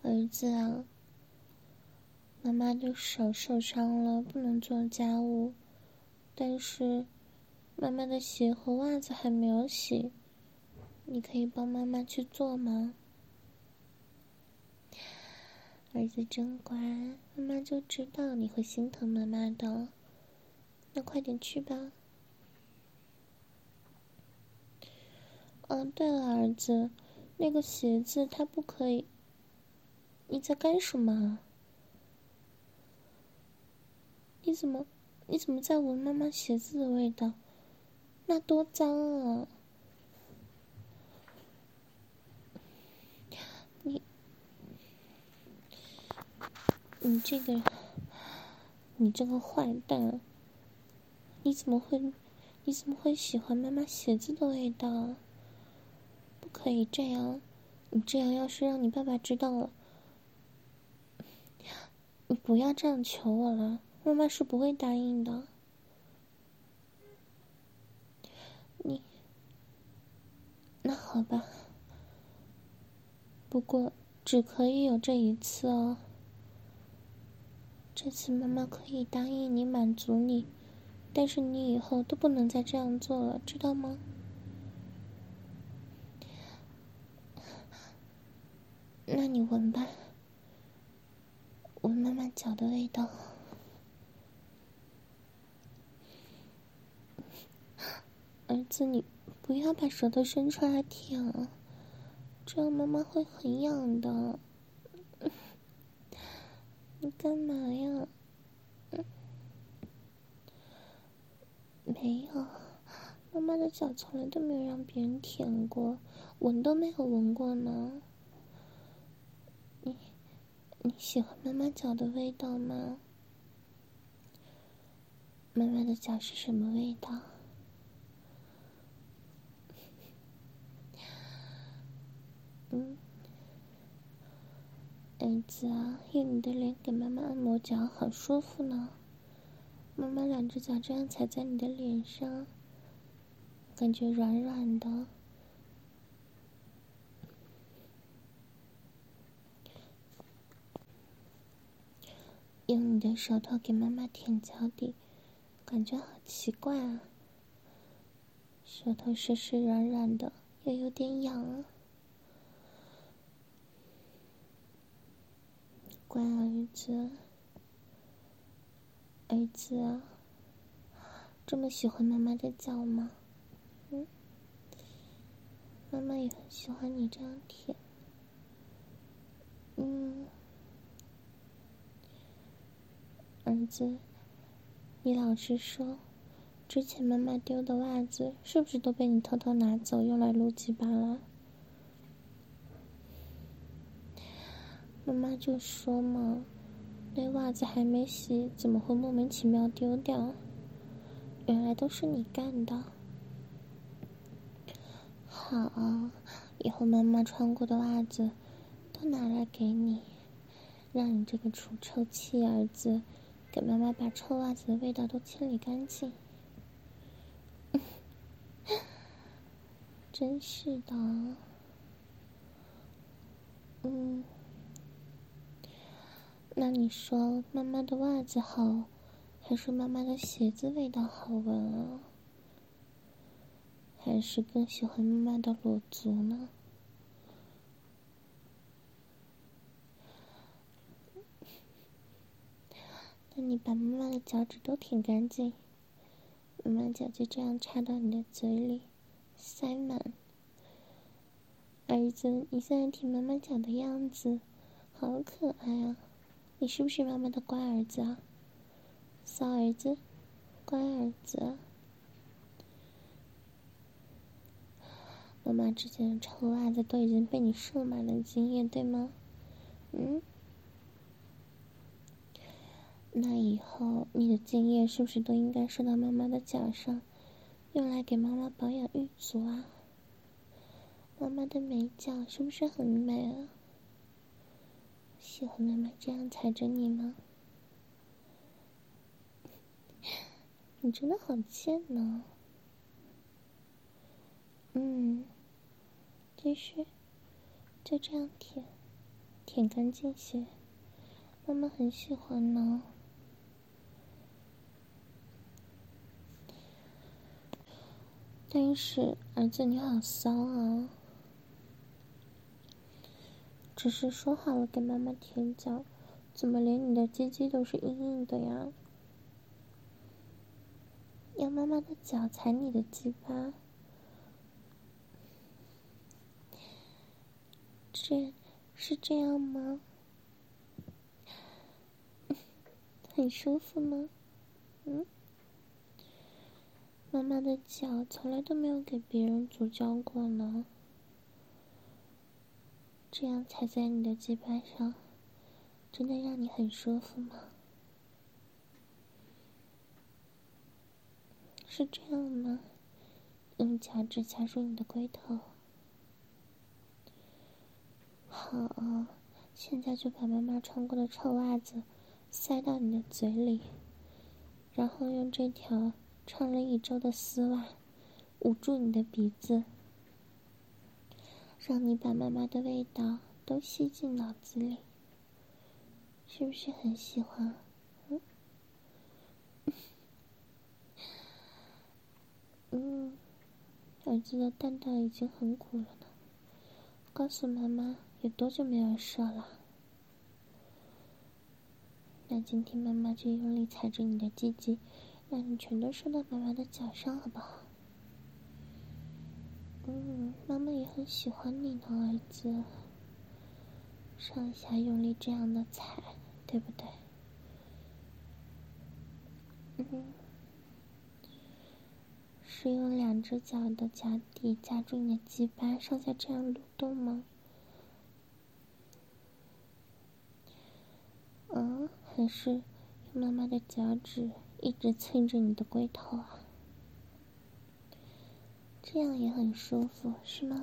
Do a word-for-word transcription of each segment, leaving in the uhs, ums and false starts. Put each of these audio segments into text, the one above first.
儿子啊，妈妈的手受伤了，不能做家务，但是妈妈的鞋和袜子还没有洗，你可以帮妈妈去做吗？儿子真乖，妈妈就知道你会心疼妈妈的，那快点去吧。哦，对了，儿子，那个鞋子它不可以。你在干什么？你怎么，你怎么在闻妈妈鞋子的味道？那多脏啊！你，你这个，你这个坏蛋！你怎么会，你怎么会喜欢妈妈鞋子的味道？不可以这样，你这样要是让你爸爸知道了，你不要这样求我了，妈妈是不会答应的。你，那好吧，不过只可以有这一次哦。这次妈妈可以答应你，满足你，但是你以后都不能再这样做了，知道吗？那你闻吧，闻妈妈脚的味道。儿子，你不要把舌头伸出来舔啊，这样妈妈会很痒的。你干嘛呀？没有，妈妈的脚从来都没有让别人舔过，闻都没有闻过呢。你你喜欢妈妈脚的味道吗？妈妈的脚是什么味道？嗯，儿子啊，用你的脸给妈妈按摩脚，好舒服呢。妈妈两只脚这样踩在你的脸上，感觉软软的。用你的舌头给妈妈舔脚底，感觉好奇怪啊。舌头湿湿软软的，又有点痒啊。乖儿子，儿子啊，这么喜欢妈妈的脚吗？嗯，妈妈也很喜欢你这样舔。嗯，儿子，你老实说，之前妈妈丢的袜子是不是都被你偷偷拿走，用来撸鸡巴了？妈妈就说嘛，那袜子还没洗，怎么会莫名其妙丢掉？原来都是你干的。好，以后妈妈穿过的袜子都拿来给你，让你这个除臭器儿子给妈妈把臭袜子的味道都清理干净。真是的。嗯，那你说妈妈的袜子好，还是妈妈的鞋子味道好闻啊？还是更喜欢妈妈的裸足呢？那你把妈妈的脚趾都舔干净，妈妈脚就这样插到你的嘴里，塞满。儿子，你现在舔妈妈脚的样子，好可爱啊！你是不是妈妈的乖儿子啊？骚儿子，乖儿子。妈妈之前的臭袜子都已经被你受满了经验，对吗？嗯？那以后你的精液是不是都应该射到妈妈的脚上，用来给妈妈保养玉足啊？妈妈的美脚是不是很美啊？喜欢妈妈这样踩着你吗？你真的好贱呢。嗯，继续，就这样舔，舔舔干净些，妈妈很喜欢呢。但是儿子你好骚啊，只是说好了给妈妈舔脚，怎么连你的鸡鸡都是硬硬的呀？用妈妈的脚踩你的鸡巴，这是这样吗？很舒服吗？嗯，妈妈的脚从来都没有给别人足交过呢。这样踩在你的鸡巴上，真的让你很舒服吗？是这样吗？用脚趾夹住你的龟头。好，现在就把妈妈穿过的臭袜子塞到你的嘴里，然后用这条穿了一周的丝袜捂住你的鼻子，让你把妈妈的味道都吸进脑子里，是不是很喜欢？嗯，嗯，儿子的蛋蛋已经很鼓了呢。告诉妈妈有多久没有射了？那今天妈妈就用力踩着你的鸡鸡，让你全都射到妈妈的脚上，好不好？嗯，妈妈也很喜欢你呢，儿子。上下用力这样的踩，对不对？嗯，是用两只脚的脚底夹住你的鸡巴，上下这样蠕动吗？嗯，还是用妈妈的脚趾一直蹭着你的龟头啊？这样也很舒服，是吗？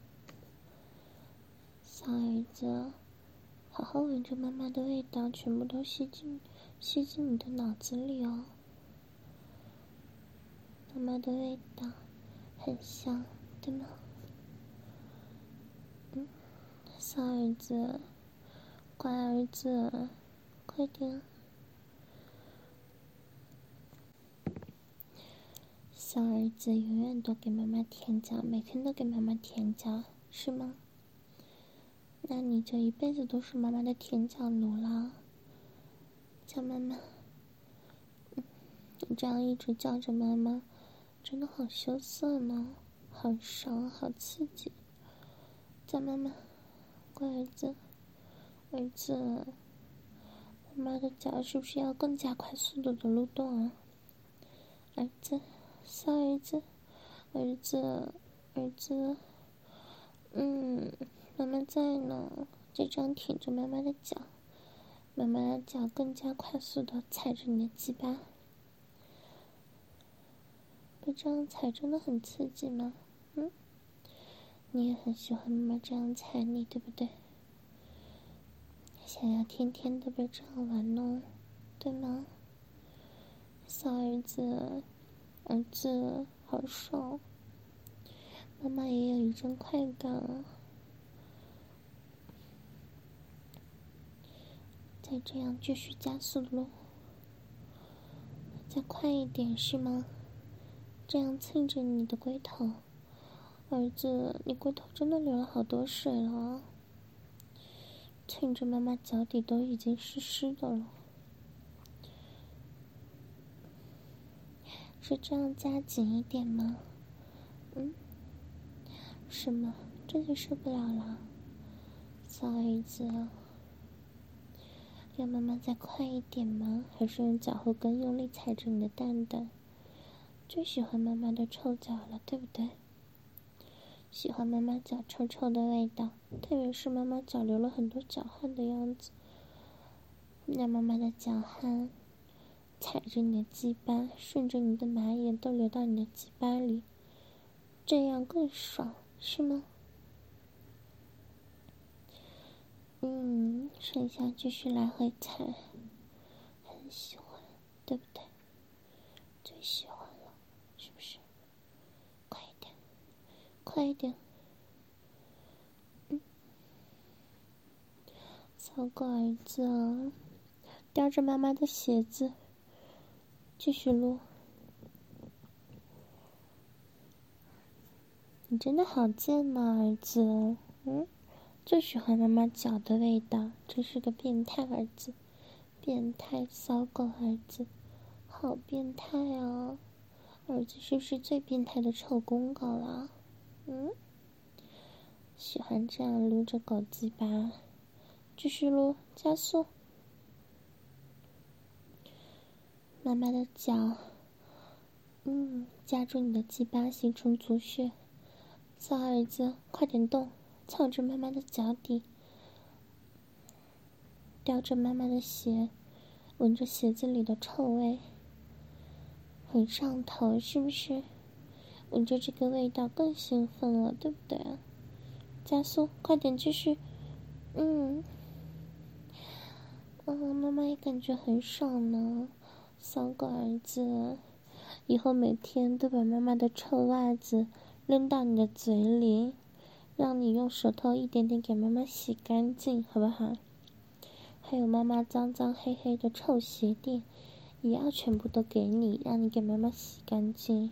小儿子，好好闻着妈妈的味道，全部都吸进吸进你的脑子里哦。妈妈的味道很香，对吗？嗯，小儿子，乖儿子，快点！小儿子永远都给妈妈舔脚，每天都给妈妈舔脚，是吗？那你就一辈子都是妈妈的舔脚奴了。叫妈妈，嗯，你这样一直叫着妈妈，真的好羞涩呢，好爽，好刺激。叫妈妈，乖儿子，儿子，妈妈的脚是不是要更加快速度的蠕动啊？儿子，小儿子，儿子，儿子，嗯，妈妈在呢，就这样舔着妈妈的脚，妈妈的脚更加快速的踩着你的鸡巴，被这样踩真的很刺激吗？嗯，你也很喜欢妈妈这样踩你，对不对？想要天天都被这样玩弄，对吗？小儿子，儿子，好爽，妈妈也有一阵快感啊。再这样继续加速喽，再快一点是吗？这样蹭着你的龟头，儿子，你龟头真的流了好多水了，蹭着妈妈脚底都已经湿湿的了。是这样加紧一点吗？嗯，是吗？这就受不了了，小儿子，要妈妈再快一点吗？还是用脚后跟用力踩着你的蛋蛋？最喜欢妈妈的臭脚了，对不对？喜欢妈妈脚臭臭的味道，特别是妈妈脚流了很多脚汗的样子，让妈妈的脚汗踩着你的鸡巴，顺着你的马眼都流到你的鸡巴里，这样更爽，是吗？嗯，剩下继续来回踩，很喜欢，对不对？最喜欢了，是不是？快一点，快一点！嗯， 小狗儿子啊，叼着妈妈的鞋子，继续撸。你真的好贱呐，儿子！嗯，最喜欢妈妈脚的味道，真是个变态儿子，变态骚狗儿子，好变态哦！儿子是不是最变态的臭公狗了？嗯，喜欢这样撸着狗鸡巴，继续撸，加速。妈妈的脚，嗯，夹住你的鸡巴，形成足穴。小儿子，快点动，操着妈妈的脚底，叼着妈妈的鞋，闻着鞋子里的臭味，很上头，是不是？闻着这个味道更兴奋了，对不对？加速，快点继续。嗯，啊，妈妈也感觉很爽呢。骚狗儿子，以后每天都把妈妈的臭袜子扔到你的嘴里，让你用舌头一点点给妈妈洗干净，好不好？还有妈妈脏脏黑黑的臭鞋垫，也要全部都给你，让你给妈妈洗干净。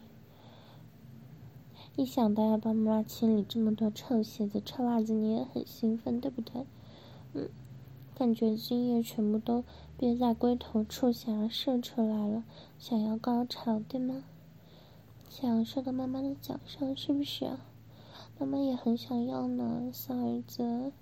一想到要帮妈妈清理这么多臭鞋子、臭袜子，你也很兴奋，对不对？嗯，感觉精液全部都憋在龟头处，想要射出来了，想要高潮，对吗？想要射到妈妈的脚上，是不是啊？妈妈也很想要呢，小儿子。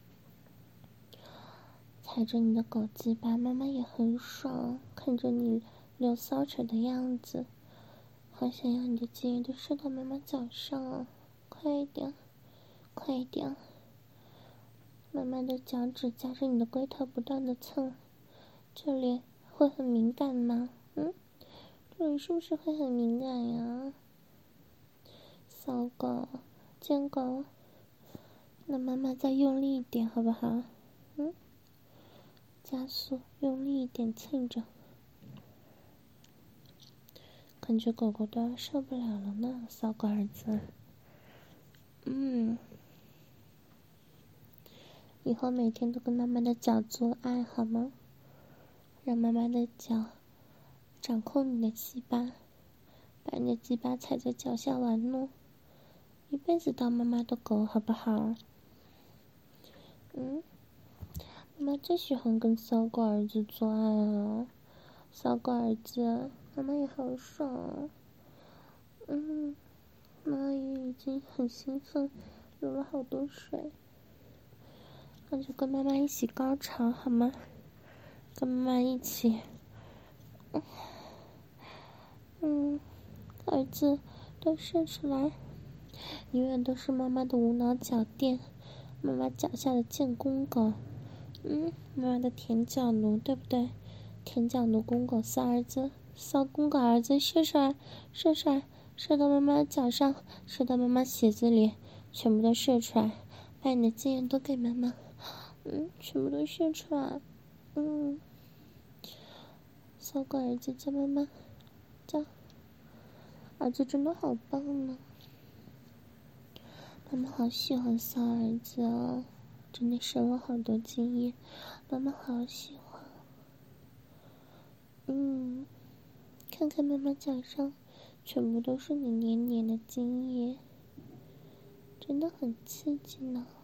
踩着你的狗鸡巴，妈妈也很爽，看着你流骚扯的样子，好想要你的精液都射到妈妈脚上啊！快一点，快一点！妈妈的脚趾夹着你的龟头不断的蹭，这里会很敏感吗？嗯，这里是不是会很敏感呀？骚狗，贱狗，那妈妈再用力一点好不好？嗯。加速，用力一点蹭着，感觉狗狗都要受不了了呢，骚狗儿子。嗯，以后每天都跟妈妈的脚做爱好吗？让妈妈的脚掌控你的鸡巴，把你的鸡巴踩在脚下玩弄，一辈子当妈妈的狗好不好？嗯。妈妈最喜欢跟骚狗儿子做爱了，骚狗儿子，妈妈也好爽。嗯，妈妈也已经很兴奋，流了好多水。那就跟妈妈一起高潮好吗？跟妈妈一起。嗯，儿子，都射出来，永远都是妈妈的无脑脚垫，妈妈脚下的贱公狗。嗯，妈妈的舔脚奴，对不对？舔脚奴公狗骚儿子，骚公狗儿子，射出来，射出来，射到妈妈的脚上，射到妈妈鞋子里，全部都射出来，把你的精液都给妈妈，嗯，全部都射出来，嗯，骚狗儿子叫妈妈，叫，儿子真的好棒呢，妈妈好喜欢骚儿子哦。真的射了好多精液，妈妈好喜欢。嗯，看看妈妈脚上，全部都是你黏黏的精液，真的很刺激呢。